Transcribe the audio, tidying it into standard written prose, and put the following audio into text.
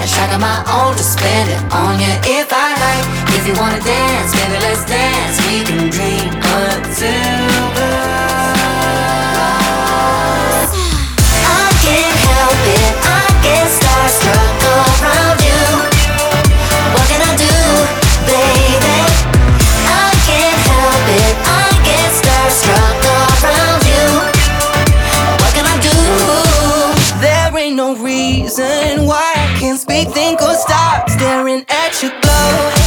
cash, I got my own to spend it on you if I like. If you wanna dance, baby, let's dance. We can dream until I can't help it, I get starstruck around you. What can I do, baby? I can't help it, I get starstruck around you. What can I do? There ain't no reason why I can't speak, think, or stop staring at your glow.